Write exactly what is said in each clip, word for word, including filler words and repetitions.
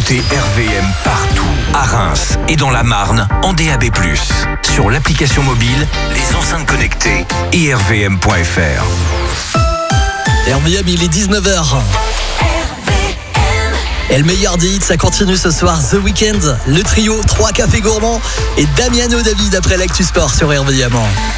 écoutez R V M partout, à Reims et dans la Marne, en D A B plus, sur l'application mobile, les enceintes connectées et r v m point f r. R V M, il est dix-neuf heures. Et le meilleur des hits, ça continue ce soir. The Weeknd, le trio, trois cafés gourmands et Damiano David après l'actu sport sur R V M.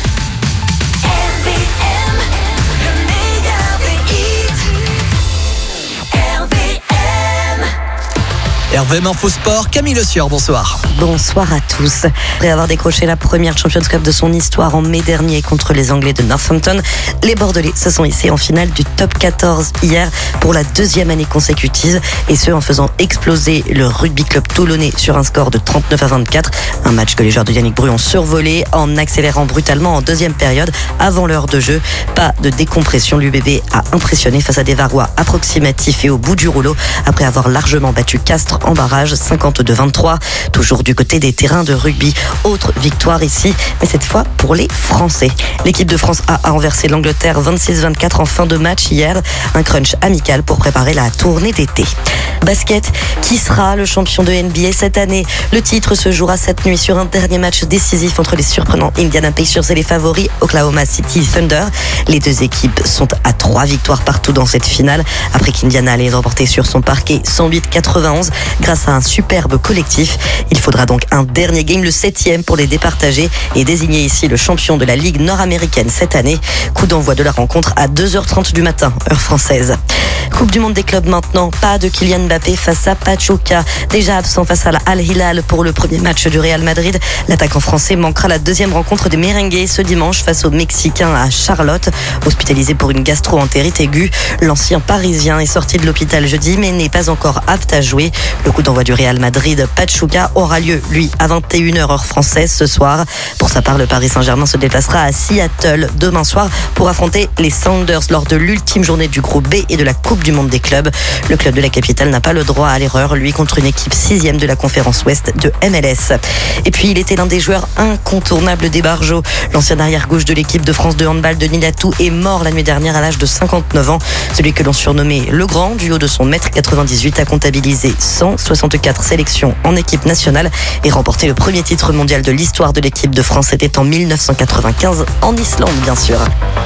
R V M Info Sport, Camille Le Sieur, bonsoir. Bonsoir à tous. Après avoir décroché la première Champions Cup de son histoire en mai dernier contre les Anglais de Northampton, les Bordelais se sont hissés en finale du top quatorze hier pour la deuxième année consécutive, et ce en faisant exploser le rugby club toulonnais sur un score de trente-neuf à vingt-quatre. Un match que les joueurs de Yannick Bru ont survolé en accélérant brutalement en deuxième période avant l'heure de jeu. Pas de décompression, l'U B B a impressionné face à des Varois approximatifs et au bout du rouleau après avoir largement battu Castres en barrage cinquante-deux vingt-trois. Toujours du côté des terrains de rugby. Autre victoire ici, mais cette fois pour les Français. L'équipe de France A a renversé l'Angleterre vingt-six vingt-quatre en fin de match hier. Un crunch amical pour préparer la tournée d'été. Basket, qui sera le champion de N B A cette année? Le titre se jouera cette nuit sur un dernier match décisif entre les surprenants Indiana Pacers et les favoris Oklahoma City Thunder. Les deux équipes sont à trois victoires partout dans cette finale, après qu'Indiana allait remporter sur son parquet cent huit quatre-vingt-onze grâce à un superbe collectif. Il faudra donc un dernier game, le septième, pour les départager et désigner ici le champion de la Ligue nord-américaine cette année. Coup d'envoi de la rencontre à deux heures trente du matin, heure française. Coupe du monde des clubs maintenant, pas de Kylian Mbappé face à Pachuca. Déjà absent face à la Al Hilal pour le premier match du Real Madrid, l'attaquant français manquera la deuxième rencontre des Merengues ce dimanche face aux Mexicains à Charlotte. Hospitalisé pour une gastro-entérite aiguë, l'ancien parisien est sorti de l'hôpital jeudi mais n'est pas encore apte à jouer. Le coup d'envoi du Real Madrid-Pachuca aura lieu, lui, à vingt et une heures heure française ce soir. Pour sa part, le Paris Saint-Germain se déplacera à Seattle demain soir pour affronter les Sounders lors de l'ultime journée du groupe B et de la Coupe du monde des clubs. Le club de la capitale n'a pas le droit à l'erreur, lui, contre une équipe sixième de la conférence Ouest de M L S. Et puis, il était l'un des joueurs incontournables des Barjots. L'ancien arrière-gauche de l'équipe de France de handball de Nilatou est mort la nuit dernière à l'âge de cinquante-neuf ans. Celui que l'on surnommait Le Grand, du haut de son mètre quatre-vingt-dix-huit, a comptabilisé cent soixante-quatre sélections en équipe nationale et remporté le premier titre mondial de l'histoire de l'équipe de France. C'était en mille neuf cent quatre-vingt-quinze en Islande, bien sûr.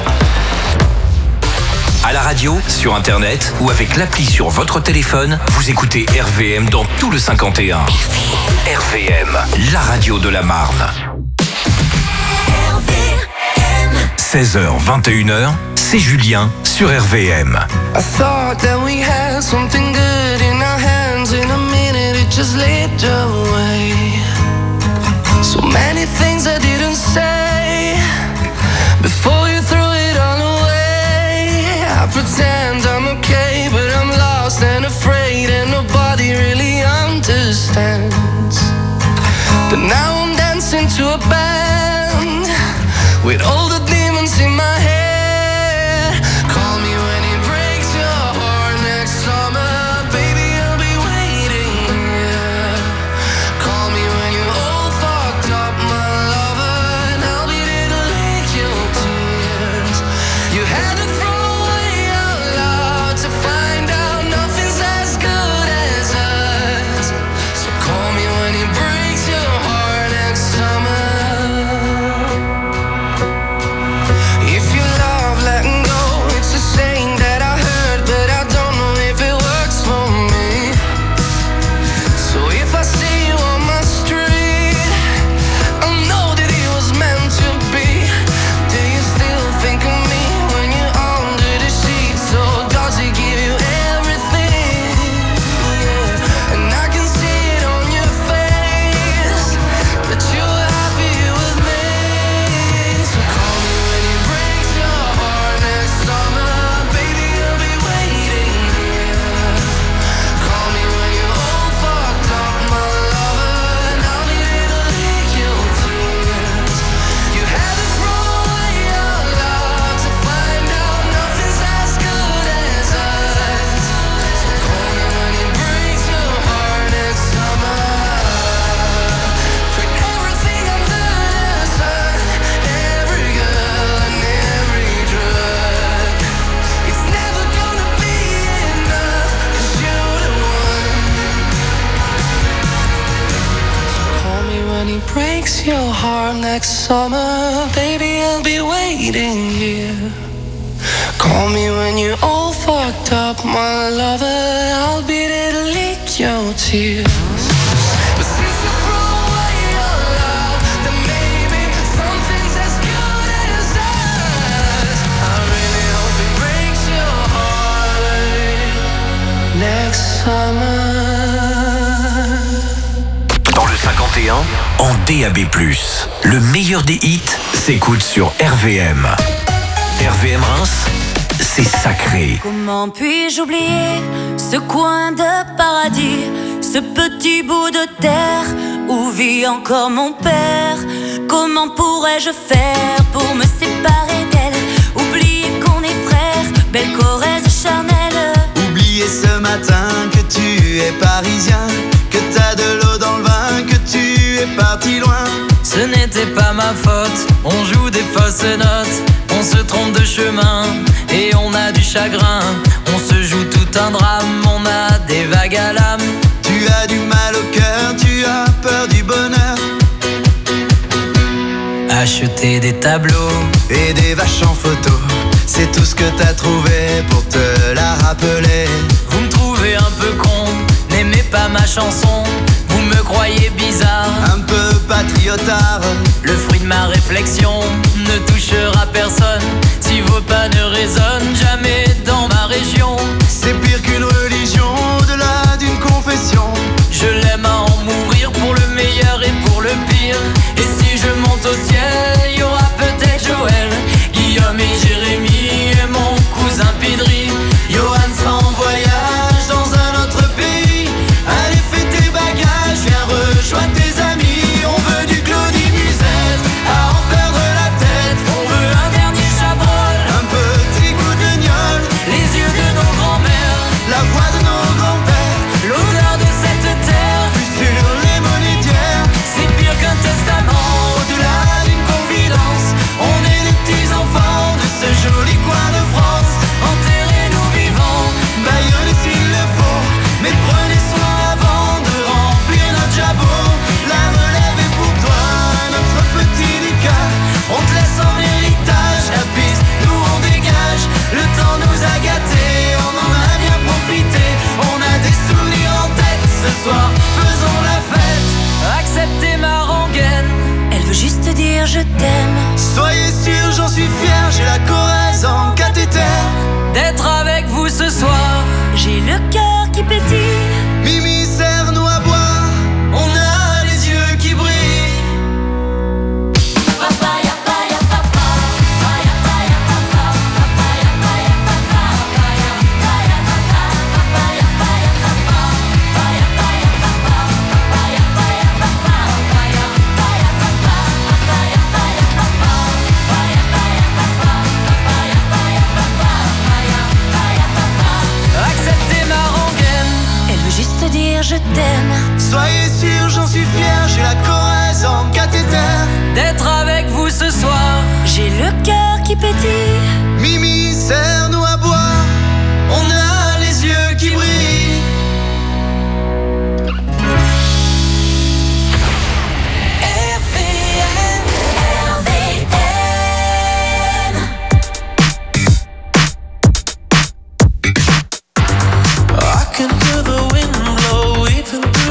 À la radio, sur internet ou avec l'appli sur votre téléphone, vous écoutez R V M dans tout le cinquante et un. R V M, la radio de la Marne. seize heures vingt et une heures, c'est Julien sur R V M. I thought that we had something good in our hands. In a minute it just slipped away. So many things I didn't say before you threw it all away. I pretend I'm okay, but I'm lost and afraid, and nobody really understands. But now I'm dancing to a band with all the demons in my head. Call me when it breaks your heart next summer, baby, I'll be waiting here. Call me when you're all fucked up, my lover, and I'll be there to lick your tears. You had to throw away our love to find out nothing's as good as us. So call me when it breaks your heart next summer. your heart next summer. Baby, I'll be waiting here. Call me when you're all fucked up, my lover. I'll be there to lick your tears. But since you threw away your love, then maybe something's as good as us. I really hope it breaks your heart next summer. Dans le cinquante et un, en D A B plus, le meilleur des hits s'écoute sur R V M. R V M Reims, c'est sacré. Comment puis-je oublier ce coin de paradis, ce petit bout de terre où vit encore mon père? Comment pourrais-je faire pour me séparer d'elle? Oublier qu'on est frères, belle Corrèze charnelle. Oublier ce matin que tu es parisien, que t'as de l'eau dans le vin, que tu es parti loin. Ce n'était pas ma faute, on joue des fausses notes, on se trompe de chemin et on a du chagrin. On se joue tout un drame, on a des vagues à l'âme. Tu as du mal au cœur, tu as peur du bonheur. Acheter des tableaux et des vaches en photo, c'est tout ce que t'as trouvé pour te la rappeler. Vous me trouvez un peu con, n'aimez pas ma chanson. Vous me croyez bizarre, un peu patriotard. Le fruit de ma réflexion ne touchera personne si vos pas ne résonnent jamais dans ma région. C'est pire qu'une religion, au-delà d'une confession. Je l'aime à en mourir pour le meilleur et pour le pire. Et si je monte au ciel, il y aura peut-être Joël, Guillaume et Jérémy et mon cousin Pidri. Johan sera en voyage dans un autre pays. Allez, fais tes bagages, viens rejoindre tes amis. On veut du Claudie Musette, à en perdre la tête. On veut un dernier chabrol, un petit coup de gnôle, les yeux de nos grands-mères, la voix de nos grands-pères, l'odeur de cette terre, puis sur les monétières. C'est pire qu'un testament, au-delà d'une confidence. On est les petits enfants de ce joli coin de France. Enterrez-nous vivants, baillonnez s'il le faut, mais prenez soin avant de remplir notre jabot. La relève est pour toi, notre petit Lucas. On te laisse en héritage la piste, nous on dégage. Le temps nous a gâtés, on en a bien profité. On a des souvenirs en tête, ce soir faisons la fête. Acceptez ma rengaine, elle veut juste dire je t'aime. Soyez sûr, j'en suis fier, j'ai la Corrèze en cathéter. D'être avec vous ce soir, j'ai le cœur qui pétille. Mimi, serre-nous à boire, on a les yeux qui brillent. acceptez ma rengaine. Elle veut juste dire je t'aime. Soyez sûr, j'en suis fier, j'ai la Corrèze en cathéter. D'être avec vous ce soir, j'ai le cœur qui pétille. Mimi, serre-nous à boire, on a les yeux qui brillent. R V M, R V M. I can hear the wind blow, weeping through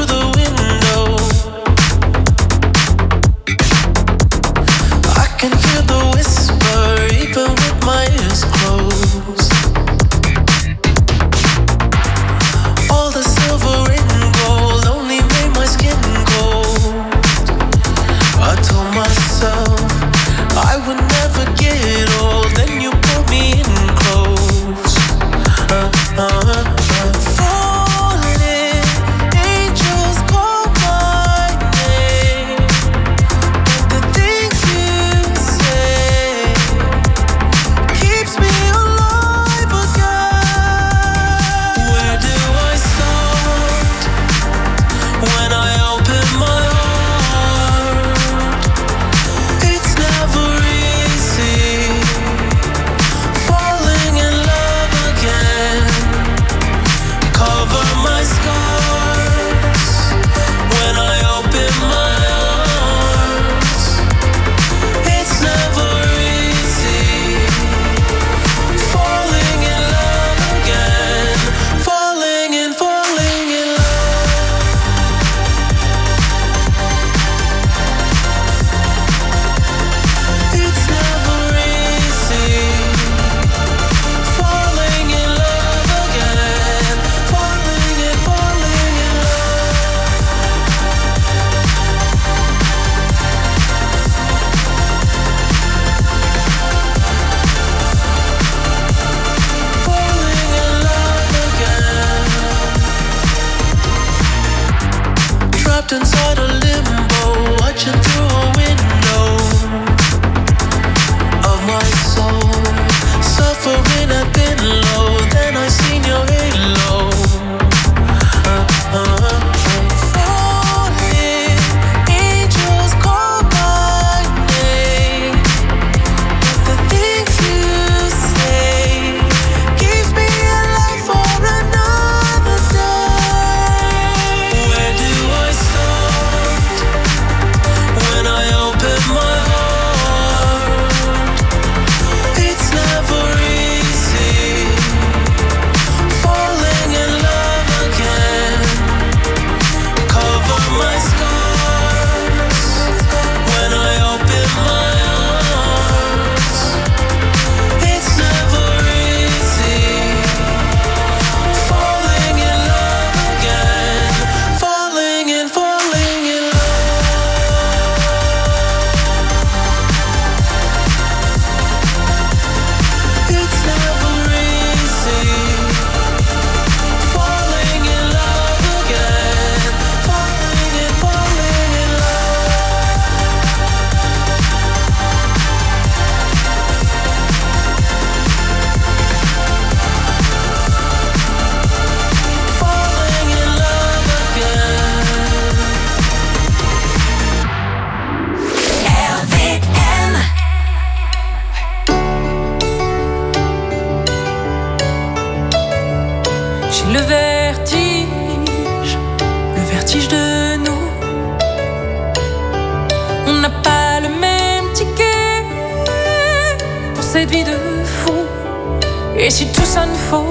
cette vie de fou. Et si tout sonne faux,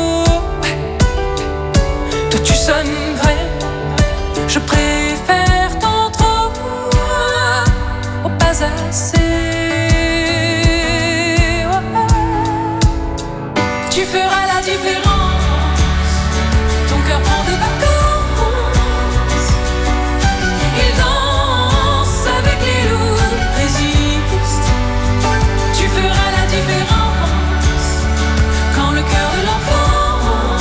toi tu sonnes vrai. Je préfère tant trop au pas assez. Tu feras la différence. Ton cœur prend des vacances. Il danse avec les loups, résiste. Tu feras la différence. Quand le cœur de l'enfant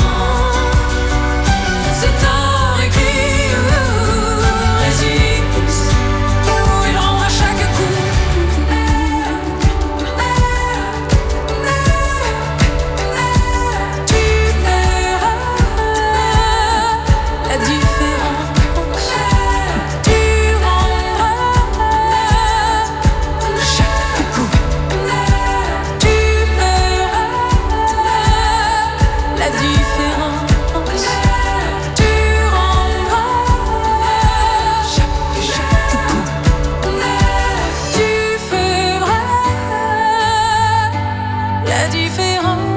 se tord et crie, résiste. Il rendra chaque coup. Tu verras la différence. Tu rendras chaque coup. Tu verras la différence. Tu rendras chaque, chaque coup. Tu feras la différence.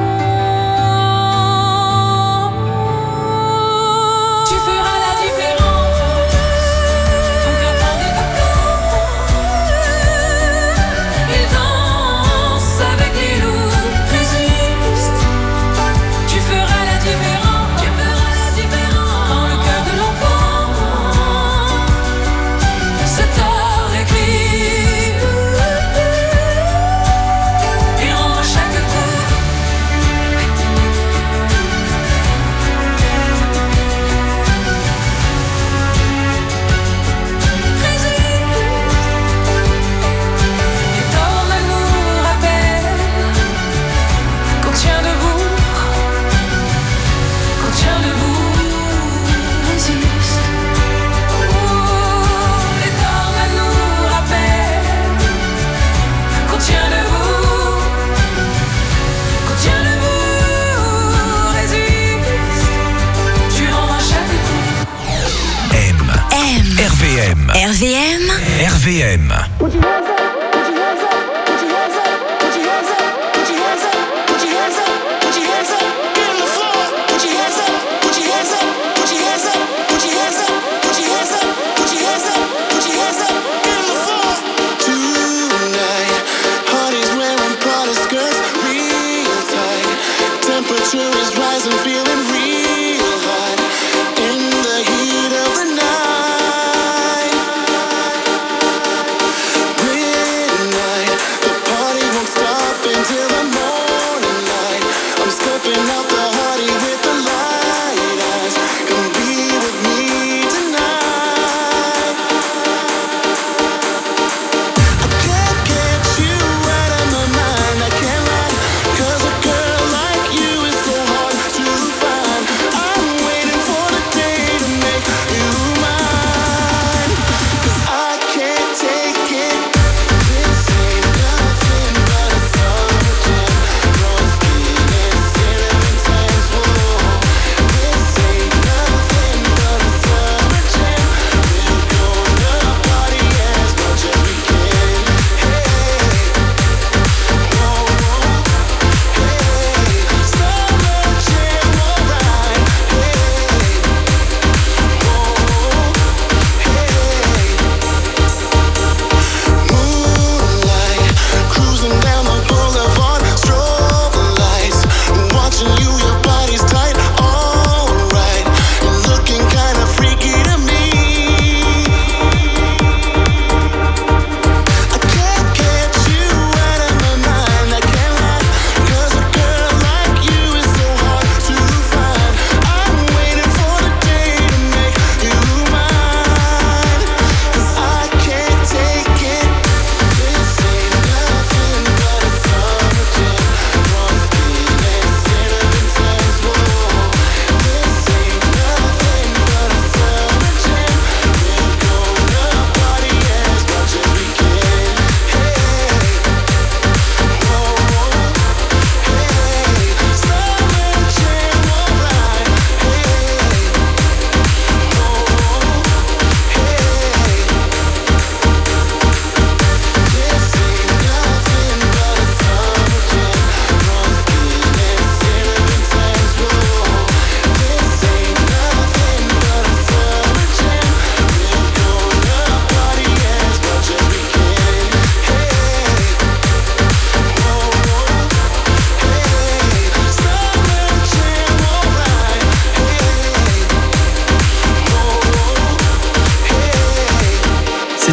Tu feras la différence. Ton cœur prend des vacances. Il danse avec les loups, résiste. Tu feras la différence. Tu feras la différence. Quand le cœur de l'enfant se tord et crie, il rendra chaque coup. Et ton amour rappelle qu'on tient debout, qu'on tient debout, résiste. Et ton amour rappelle qu'on tient debout, qu'on tient debout, résiste. Tu rendras chaque coup. M. M. R V M. R V M. R V M. Put your hands up, put your hands up, put your hands up, put your hands up, put your hands up, put your hands up, put your hands up, get on the floor. Put your hands up, put your hands up, put your hands up, put your hands up, put your hands up, put your hands up, put your hands up, get on the floor. Tonight, parties wearing Prada skirts, real tight. Temperature is rising, feeling real hot. In the heat of the night. Midnight, the party won't stop until the morning light. I'm stepping out the party with the light eyes. Come be with me tonight. I can't get you out of my mind, I can't lie. 'Cause a girl like you is so hard to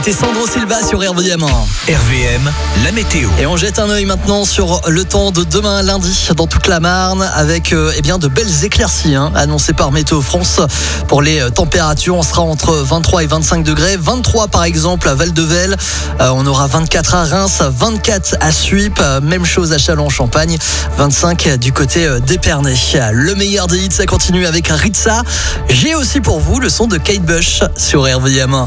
C'était Sandro Silva sur R V M. R V M, la météo. Et on jette un œil maintenant sur le temps de demain lundi dans toute la Marne avec euh, eh bien de belles éclaircies hein, annoncées par Météo France. Pour les euh, températures, on sera entre vingt-trois et vingt-cinq degrés. vingt-trois par exemple à Val-de-Velle. Euh, on aura vingt-quatre à Reims, vingt-quatre à Suippes. Euh, même chose à Châlons-en-Champagne. vingt-cinq du côté euh, d'Épernay. Le meilleur des hits, ça continue avec Ritza. J'ai aussi pour vous le son de Kate Bush sur R V M.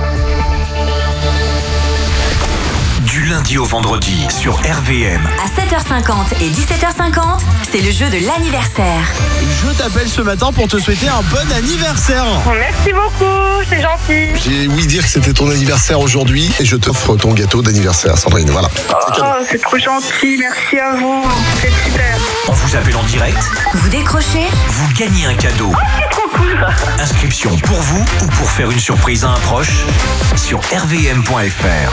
Du lundi au vendredi sur R V M. À sept heures cinquante et dix-sept heures cinquante, c'est le jeu de l'anniversaire. Je t'appelle ce matin pour te souhaiter un bon anniversaire. Merci beaucoup, c'est gentil. J'ai ouï dire que c'était ton anniversaire aujourd'hui et je t'offre ton gâteau d'anniversaire, Sandrine. Voilà. Oh, c'est trop gentil, merci à vous. C'est super. On vous appelle en direct. Vous décrochez, vous gagnez un cadeau. Oh, c'est trop cool. Inscription pour vous ou pour faire une surprise à un proche sur r v m point f r.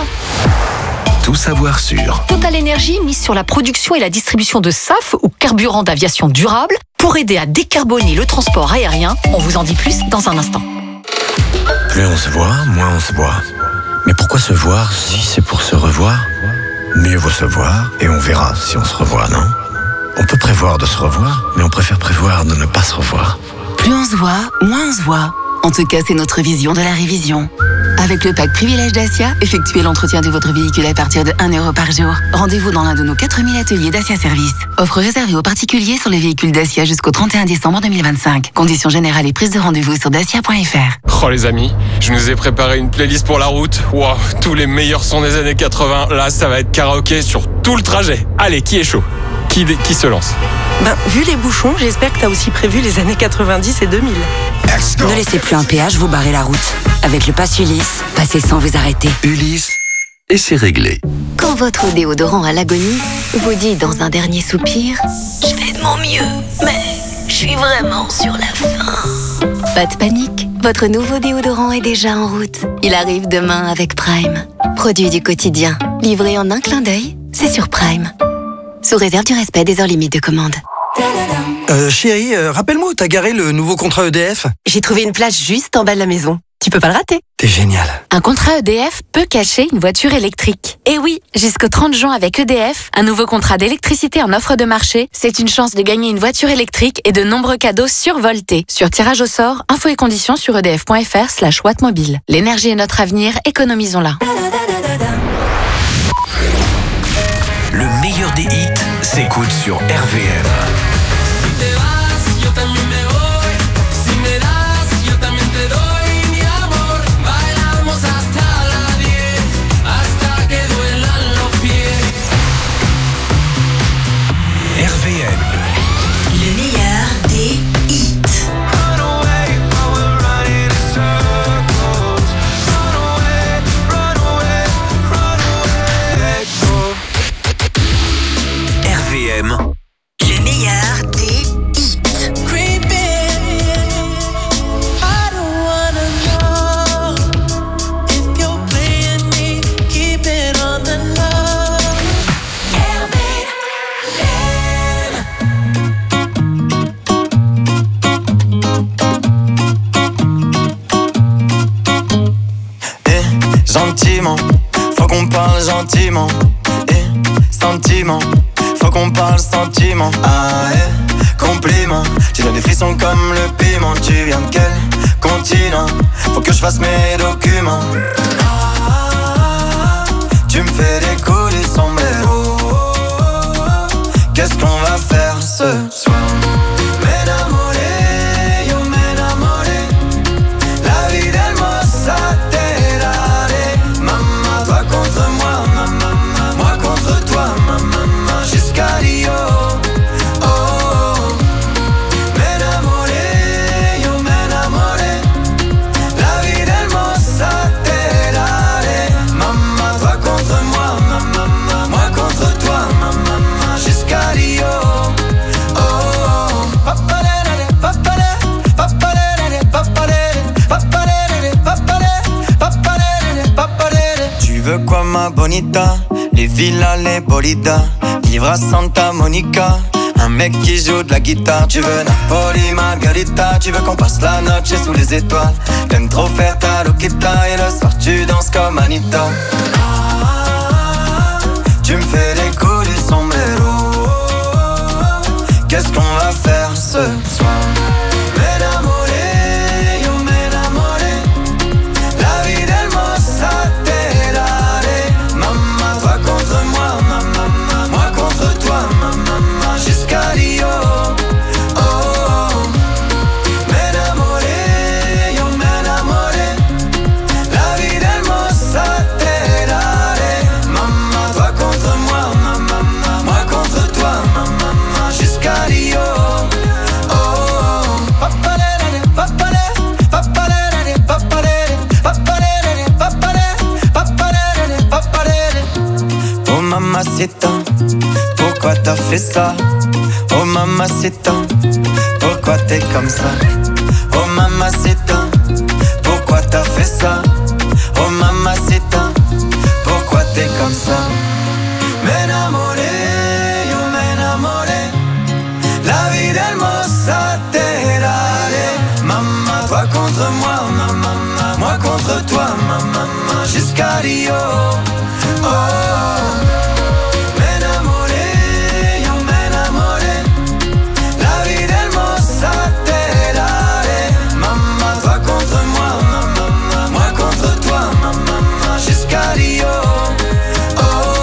Tout savoir sur Total Energy mise sur la production et la distribution de S A F ou carburant d'aviation durable pour aider à décarboner le transport aérien. On vous en dit plus dans un instant. Plus on se voit, moins on se voit. Mais pourquoi se voir si c'est pour se revoir? Mieux vaut se voir et on verra si on se revoit, non? On peut prévoir de se revoir, mais on préfère prévoir de ne pas se revoir. Plus on se voit, moins on se voit. En tout cas, c'est notre vision de la révision. Avec le pack Privilège Dacia, effectuez l'entretien de votre véhicule à partir de un euro par jour. Rendez-vous dans l'un de nos quatre mille ateliers Dacia Service. Offre réservée aux particuliers sur les véhicules Dacia jusqu'au trente et un décembre deux mille vingt-cinq. Conditions générales et prise de rendez-vous sur dacia point f r. Oh les amis, je nous ai préparé une playlist pour la route. Waouh, tous les meilleurs sons des années quatre-vingts. Là, ça va être karaoké sur tout le trajet. Allez, qui est chaud? Qui, qui se lance? Ben, vu les bouchons, j'espère que t'as aussi prévu les années quatre-vingt-dix et deux mille. Ne laissez plus un péage vous barrer la route. Avec le pass Ulysse, passez sans vous arrêter. Ulysse, et c'est réglé. Quand votre déodorant à l'agonie vous dit dans un dernier soupir « Je fais de mon mieux, mais je suis vraiment sur la fin ». Pas de panique, votre nouveau déodorant est déjà en route. Il arrive demain avec Prime. Produit du quotidien, livré en un clin d'œil, c'est sur Prime. Sous réserve du respect des heures limites de commande. Euh, chérie, euh, rappelle-moi où t'as garé le nouveau contrat E D F. J'ai trouvé une place juste en bas de la maison. Tu peux pas le rater. T'es génial. Un contrat E D F peut cacher une voiture électrique. Et oui, jusqu'au trente juin avec E D F, un nouveau contrat d'électricité en offre de marché, c'est une chance de gagner une voiture électrique et de nombreux cadeaux survoltés. Sur tirage au sort, infos et conditions sur edf point f r slash wattmobile. L'énergie est notre avenir, économisons-la. Le meilleur des hits s'écoute sur R V M. R V M. Le meilleur des hits. R V M. Le meilleur des hits. Gentiment, faut qu'on parle gentiment. Eh, sentiment, faut qu'on parle sentiment. Ah, eh, compliment. Tu donnes des frissons comme le piment. Tu viens de quel continent? Faut que je fasse mes documents. Ah, tu me fais décoller son mélo. Qu'est-ce qu'on va faire ce soir? M'enamoré, yo m'enamoré. La vie d'Hermosa. Contre moi, ma maman, moi contre toi, ma maman, jusqu'à Rio. Oh, oh. M'enamoré, yo m'enamoré. La vie d'Hermosa te daré. Maman, toi contre moi, ma maman, moi contre toi, ma maman, jusqu'à Rio. Oh, oh. Papalere, papalere, papalere, papalere, papalere, papalere, papalere, papalere. Tu veux quoi ma bonita? Les villas, les bolidas. Vivre à Santa Monica. Un mec qui joue de la guitare, tu veux Napoli, Margarita. Tu veux qu'on passe la noche sous les étoiles. T'aimes trop faire ta loquita et le soir tu danses comme Anita. Tu me fais des coups du sombrero. Qu'est-ce qu'on va faire ce soir? M'enamoré, yo m'enamoré. La vie del Mossaterale. Maman, toi contre moi, maman, moi contre toi, maman, jusqu'à Rio. Oh, oh. M'enamoré, yo m'enamoré. La vie del Mossaterale. Maman, toi contre moi, maman, moi contre toi, maman, jusqu'à Rio. Oh mamacita, pourquoi t'as fait ça? Oh mamacita, pourquoi t'es comme ça? Oh mamacita, pourquoi t'as fait ça? Oh mamacita, pourquoi t'es comme ça? M'enamoré, yo m'enamoré. La vie del Mossaterale. Maman, toi contre moi, maman, moi contre toi, maman, jusqu'à Rio. Oh, m'enamoré, yo m'enamoré. La vie del Mossaterale. Maman, toi contre moi, maman, moi contre toi, maman, jusqu'à Rio. Oh.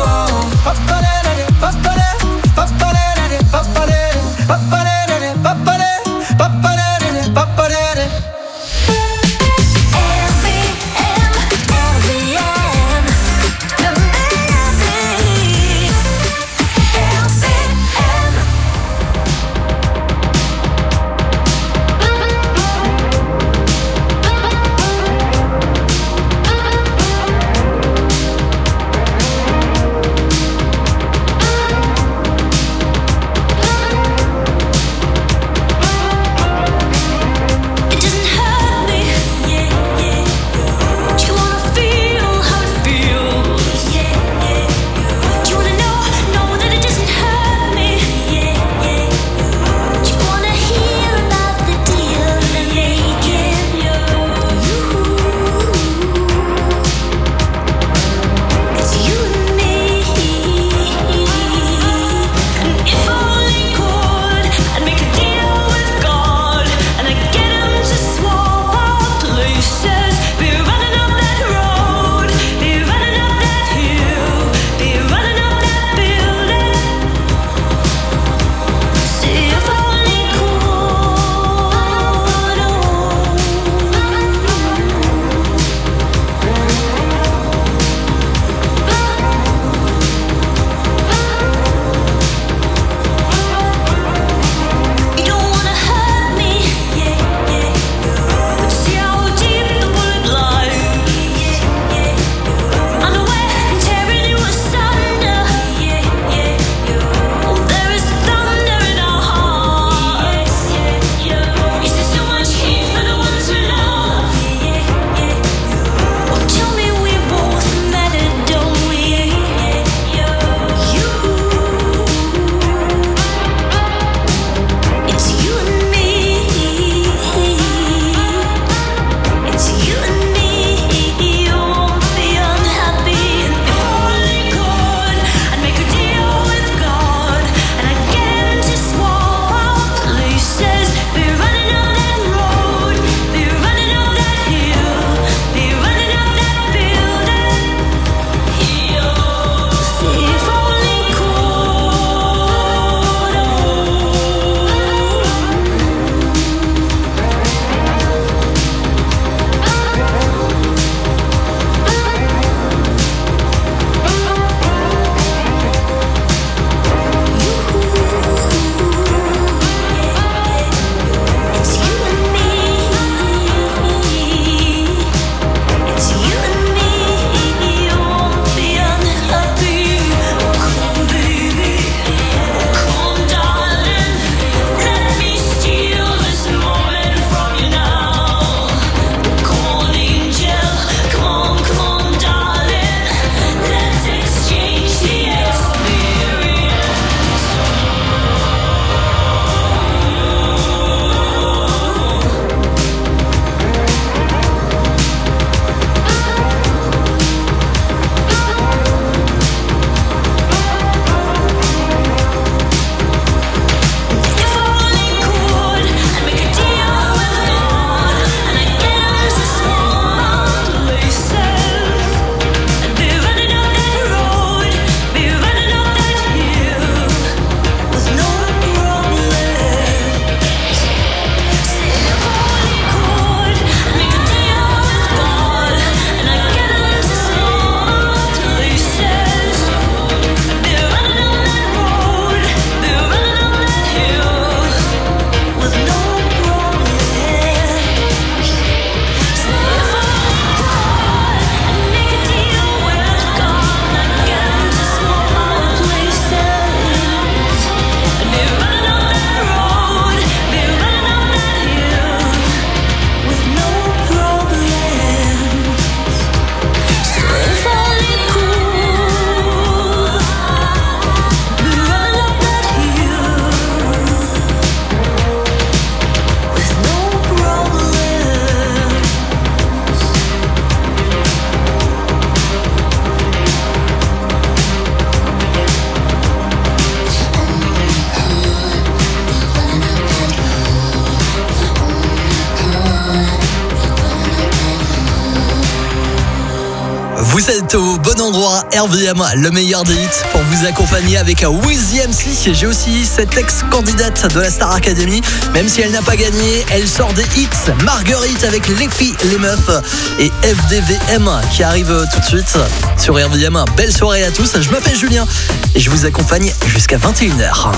endroit. R V M, le meilleur des hits pour vous accompagner avec Wiz M C. J'ai aussi cette ex-candidate de la Star Academy. Même si elle n'a pas gagné, elle sort des hits. Marguerite avec Les filles, les meufs et F D V M qui arrive tout de suite sur R V M. Belle soirée à tous. Je m'appelle Julien et je vous accompagne jusqu'à vingt et une heures.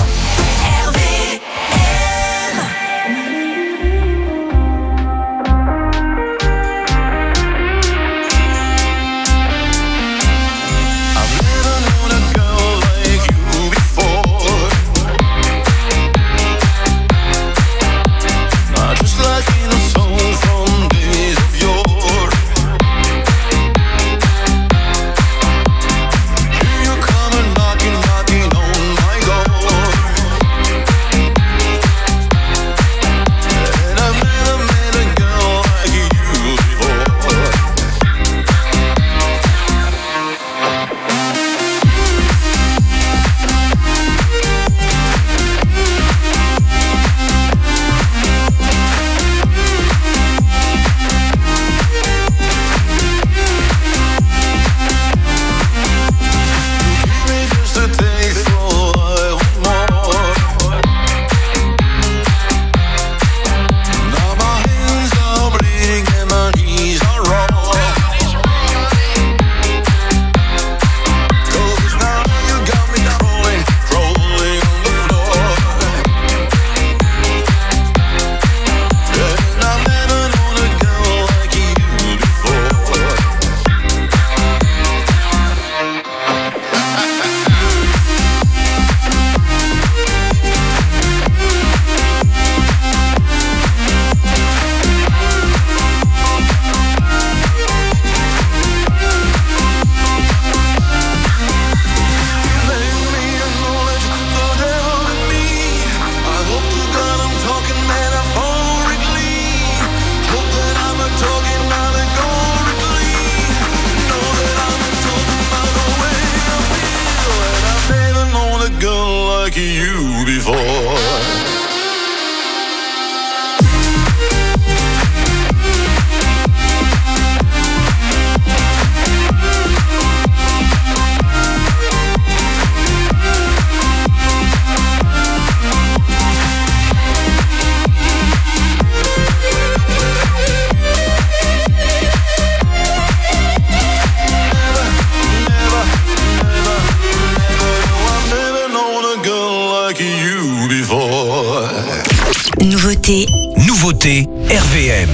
Nouveauté. Nouveauté R V M.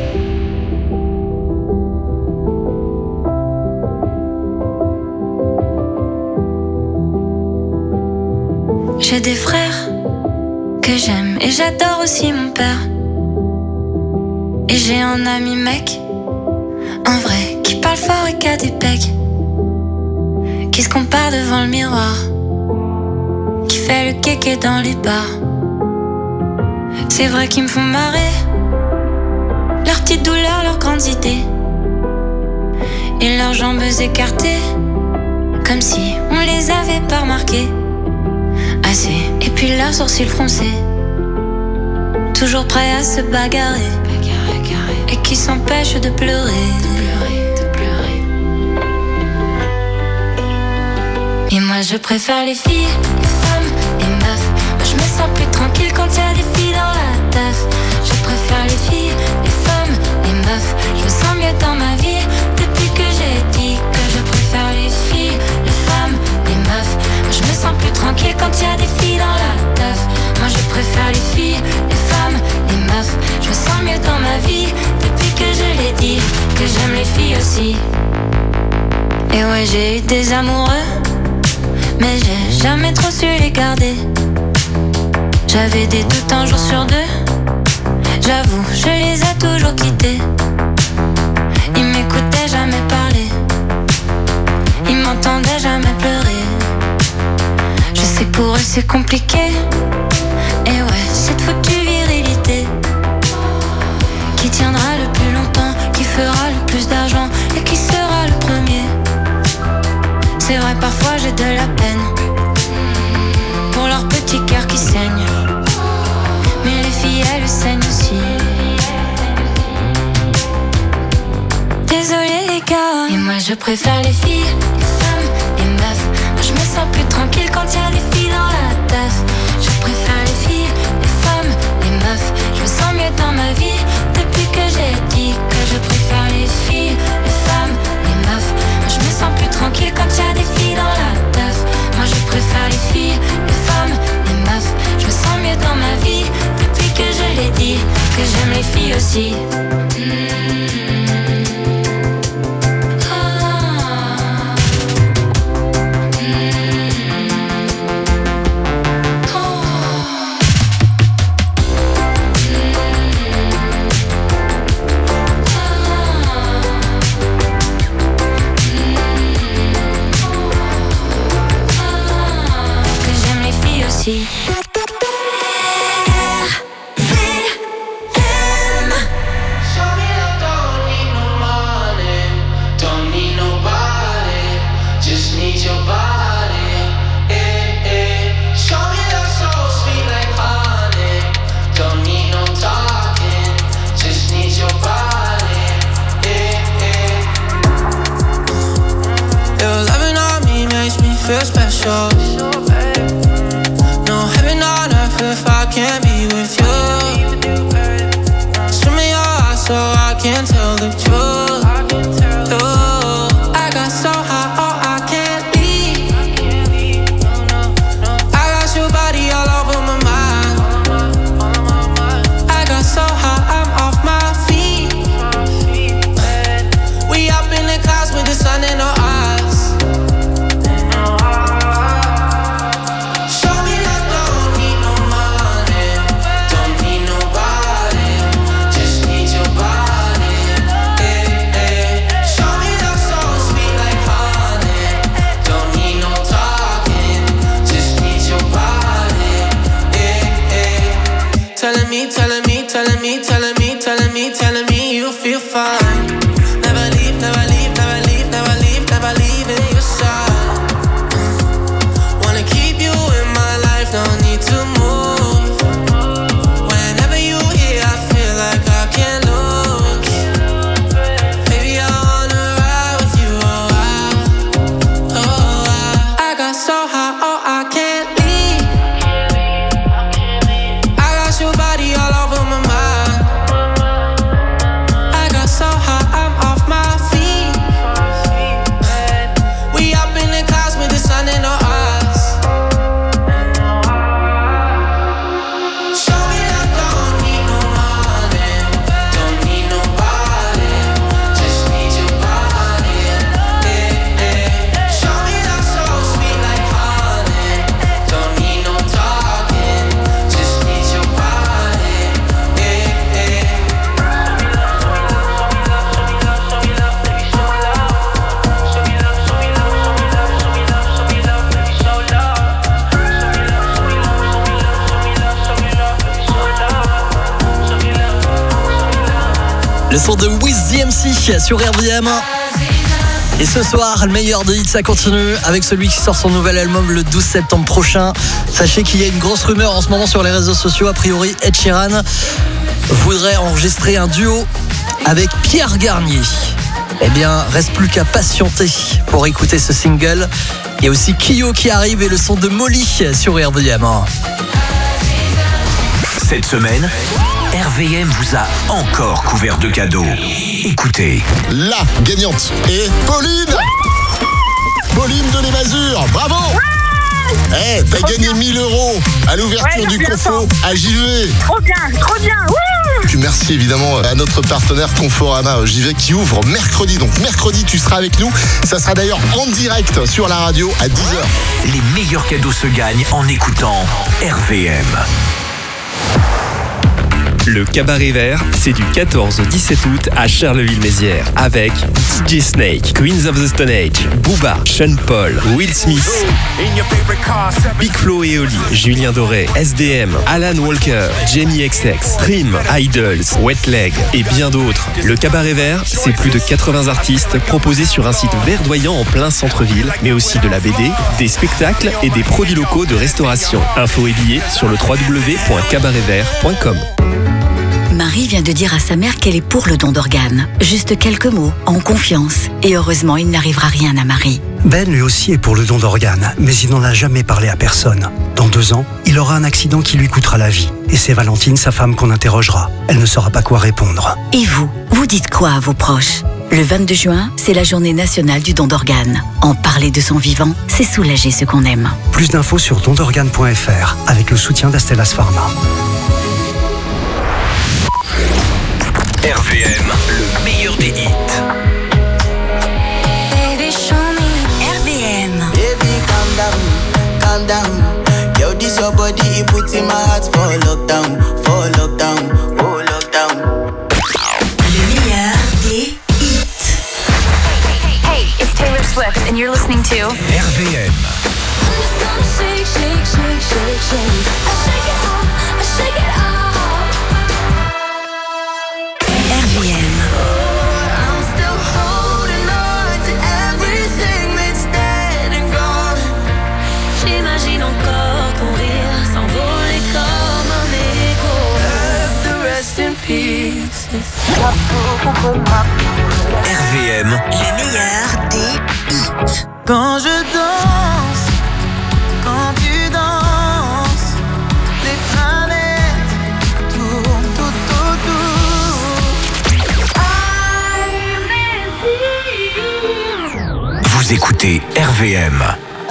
J'ai des frères que j'aime et j'adore aussi mon père. Et j'ai un ami mec, un vrai, qui parle fort et qui a des pecs, qui se compare devant le miroir, qui fait le kéké dans les bars. C'est vrai qu'ils me font marrer, leurs petites douleurs, leurs grandes idées, et leurs jambes écartées, comme si on les avait pas remarquées assez. Et puis leurs sourcils froncés, toujours prêts à se bagarrer, et qui s'empêchent de pleurer. Et moi je préfère les filles, les femmes, les meufs. Moi je me sens plus tranquille quand y a des filles dans la taf. Je préfère les filles, les femmes, les meufs. Je me sens mieux dans ma vie depuis que j'ai dit que je préfère les filles, les femmes, les meufs. Moi je me sens plus tranquille quand y a des filles dans la taf. Moi je préfère les filles, les femmes, les meufs. Je me sens mieux dans ma vie depuis que je l'ai dit que j'aime les filles aussi. Et ouais, j'ai eu des amoureux, mais j'ai jamais trop su les garder. J'avais des doutes un jour sur deux, j'avoue, je les ai toujours quittés. Ils m'écoutaient jamais parler, ils m'entendaient jamais pleurer. Je sais que pour eux c'est compliqué, et ouais, cette foutue virilité qui tiendra le plus longtemps, qui fera le plus d'argent et qui sera le premier. C'est vrai, parfois j'ai de la peine pour leur petit cœur qui saigne, mais les filles elles saignent aussi. Désolée les gars, et moi je préfère les filles, les sens plus tranquille quand y a des filles dans la teuf. Je préfère les filles, les femmes, les meufs. Je me sens mieux dans ma vie depuis que j'ai dit que je préfère les filles, les femmes, les meufs. Moi je me sens plus tranquille quand y a des filles dans la teuf. Moi je préfère les filles, les femmes, les meufs. Je me sens mieux dans ma vie depuis que je l'ai dit que j'aime les filles aussi. Mmh. See. Feel special. No heaven on earth if I can't be with you. Swim in your eyes so I can tell the truth. Ooh, I got so high, oh I can't leave. I got your body all over my mind. I got so high, I'm off my feet. We up in the clouds with the sun in our eyes. Telling me, telling me, telling me, telling me, telling me, telling me you feel fine. Never leave, never leave, never leave, never leave, never leave in your side. Wanna keep you in my life, no need to move. Whenever you here, I feel like I can't lose. Baby, I wanna ride with you, oh I, oh I. I got so high, oh I can't leave. Your body all over my mind. I got so high, I'm off my feet. We up in the clouds with the sun in our eyes. Show me that don't need no money, don't need nobody, just need your body. Yeah, yeah. Show me that so sweet like honey, don't need no talking, just need your body. Le son de Wiz The M C sur R V M. Et ce soir, le meilleur des hits, ça continue avec celui qui sort son nouvel album le douze septembre prochain. Sachez qu'il y a une grosse rumeur en ce moment sur les réseaux sociaux. A priori, Ed Sheeran voudrait enregistrer un duo avec Pierre Garnier. Eh bien, reste plus qu'à patienter pour écouter ce single. Il y a aussi Kyo qui arrive et le son de Molly sur R V M. Cette semaine, R V M vous a encore couvert de cadeaux. Écoutez. La gagnante est Pauline. Pauline de les Mazures, bravo. Eh, hey, t'as gagné mille euros à l'ouverture ouais, du Confo à J V. Trop bien, trop bien, wouh. Puis merci évidemment à notre partenaire Conforama J V qui ouvre mercredi. Donc mercredi, tu seras avec nous. Ça sera d'ailleurs en direct sur la radio à dix heures. Les meilleurs cadeaux se gagnent en écoutant R V M. Le Cabaret Vert, c'est du quatorze au dix-sept août à Charleville-Mézières avec D J Snake, Queens of the Stone Age, Booba, Sean Paul, Will Smith, Big Flo et Oli, Julien Doré, S D M, Alan Walker, Jamie X X, Trim, Idols, Wet Leg et bien d'autres. Le Cabaret Vert, c'est plus de quatre-vingts artistes proposés sur un site verdoyant en plein centre-ville, mais aussi de la B D, des spectacles et des produits locaux de restauration. Infos et billets sur le w w w point cabaret vert point com. mari vient de dire à sa mère qu'elle est pour le don d'organes. Juste quelques mots, en confiance. Et heureusement, il n'arrivera rien à Marie. Ben lui aussi est pour le don d'organes, mais il n'en a jamais parlé à personne. Dans deux ans, il aura un accident qui lui coûtera la vie. Et c'est Valentine, sa femme, qu'on interrogera. Elle ne saura pas quoi répondre. Et vous, vous dites quoi à vos proches ? Le vingt-deux juin, c'est la journée nationale du don d'organes. En parler de son vivant, c'est soulager ceux qu'on aime. Plus d'infos sur don d'organes point f r avec le soutien d'Astellas Pharma. R V M, le meilleur des hits. Baby, show me R V M. Baby, calm down, calm down. Yo, this your body, it puts in my heart for lockdown, for lockdown, for lockdown. Le meilleur des hits. Hey, it's Taylor Swift and you're listening to R V M. Shake, shake, shake, shake, shake. I shake it off, I shake it off. R V M. I'm still holding on to everything that's dead and gone. J'imagine encore courir, s'envoler comme un écho. Love the rest in peace. R V M. Le meilleur des hits. Quand je danse, quand tu danses, les planètes tournent tout autour. Vous écoutez R V M.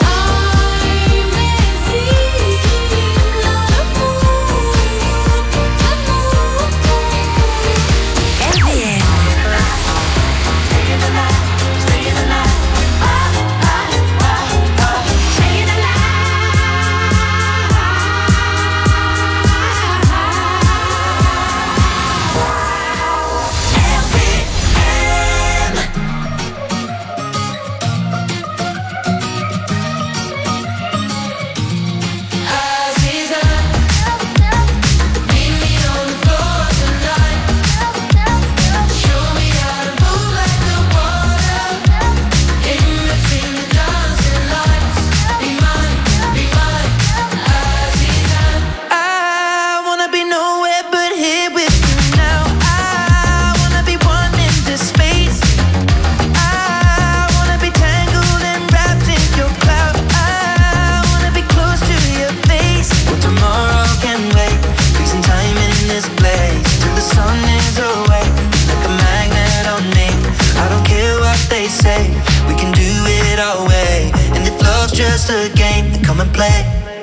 Just a game, then come and play.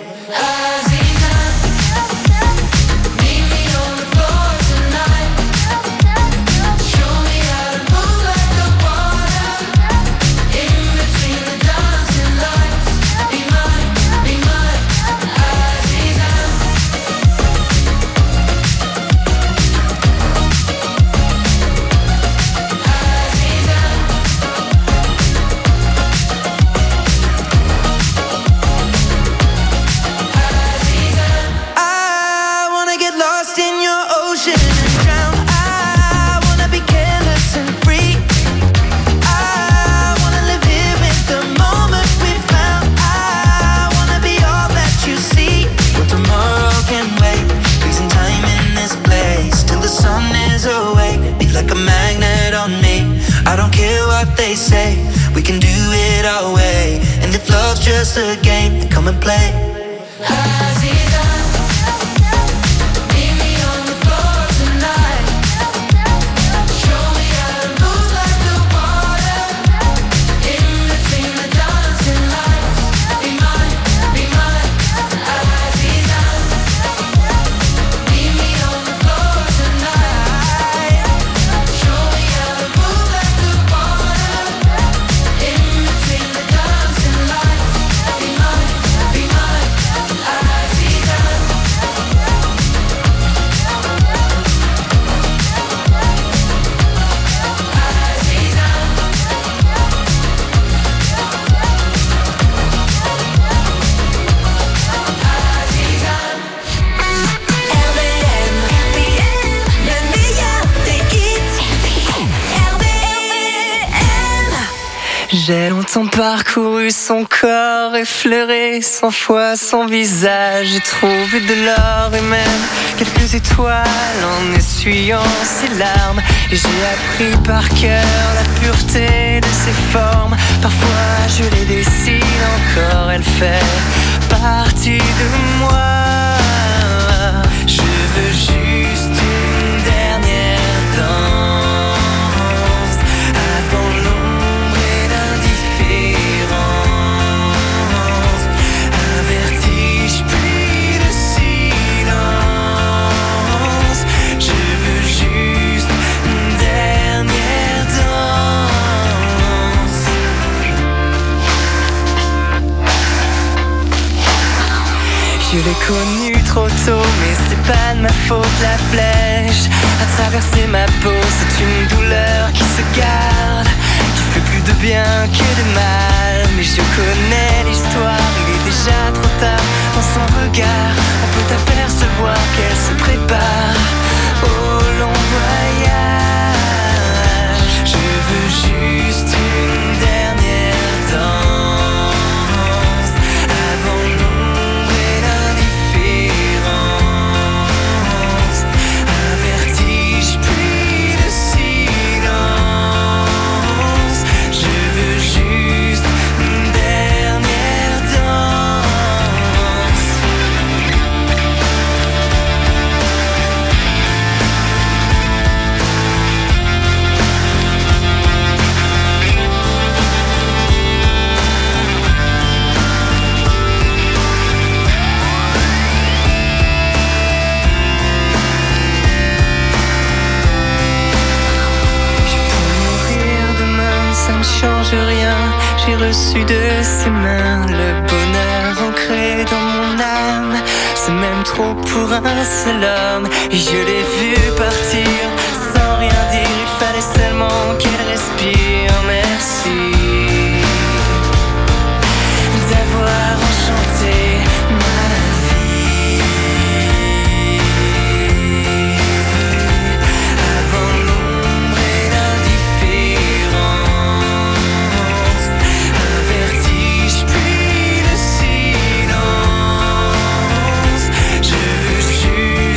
Say we can do it our way, and if love's just a game, then come and play. J'ai longtemps parcouru son corps, effleuré cent fois son visage. J'ai trouvé de l'or et même quelques étoiles en essuyant ses larmes. Et j'ai appris par cœur la pureté de ses formes. Parfois je les dessine encore, elle fait partie de moi. Je veux juste une dernière danse avant l'ombre et l'indifférence. Un vertige puis le silence. Je veux juste une dernière danse. Je l'ai connue trop tôt, mais c'est pas de ma faute. La flèche a traversé ma peau, c'est une douleur qui se garde, qui fait plus de bien que de mal. Mais je connais l'histoire, il est déjà trop tard. Dans son regard, on peut apercevoir qu'elle se prépare au long voyage. Je veux juste une dernière danse avant l'ombre et l'indifférence. Un vertige puis le silence. Je veux juste une dernière danse. Je peux mourir demain, ça ne change rien. J'ai reçu de ses mains le bonheur ancré dans mon âme. C'est même trop pour un seul homme. Et je l'ai vu partir sans rien dire. Il fallait seulement qu'elle respire.